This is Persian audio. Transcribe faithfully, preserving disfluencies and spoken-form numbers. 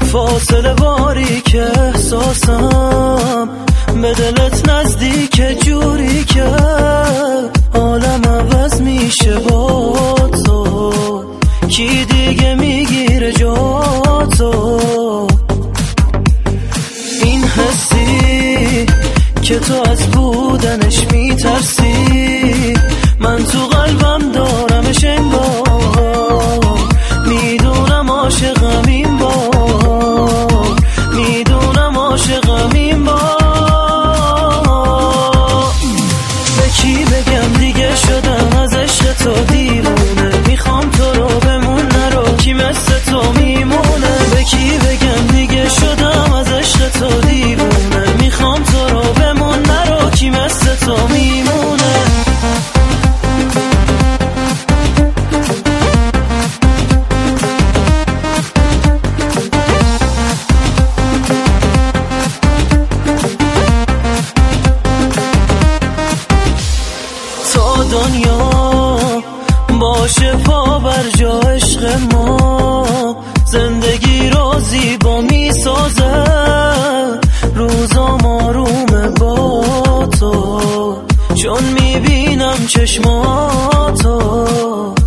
فاصله باری که احساسم به دلت نزدیک، جوری که عالم عوض میشه با تو. کی دیگه میگیره جا تو؟ این حسی که تو از بودنش میترسی، من تو قلبم دارمش انگار. میدونم عاشقم این بار، میدونم عاشقم این بار. به کی بگم دیگه شدم از عشق تو دیوونه، میخوام تو رو بمون نرو، کی مثل تو میمونه. به کی بگم دیگه شدم از عشق تو دیوونه، میخوام تو رو بمون نرو، کی مثل تو میمونه. دنیا باشه پا بر جا عشق ما، زندگی رو زیبا میسازه، روزام آرومه با تو، چون میبینم چشماتو.